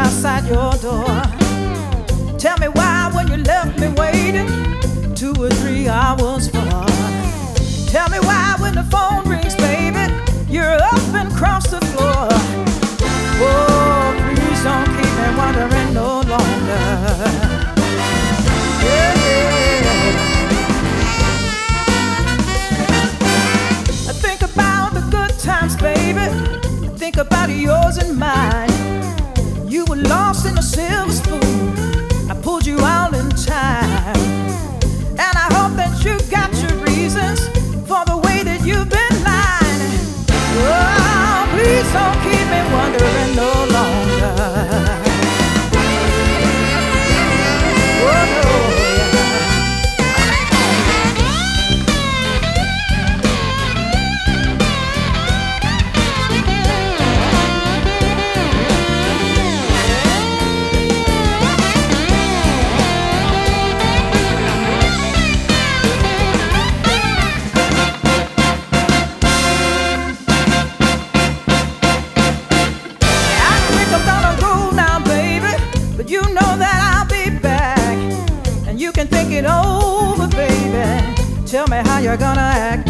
outside your door. Tell me why when you left me waiting 2 or 3 hours for. Tell me why when the phone rings, baby, you're up and across the floor. Oh, please don't keep me wondering no longer. Yeah, I think about the good times, baby. I think about yours and mine. You were lost in a silver spoon. I pulled you out in time. And I hope that you got your reasons for the way that you've been lying. Oh, please don't keep me wondering no longer. Oh, no. You know that I'll be back, and you can think it over, baby. Tell me how you're gonna act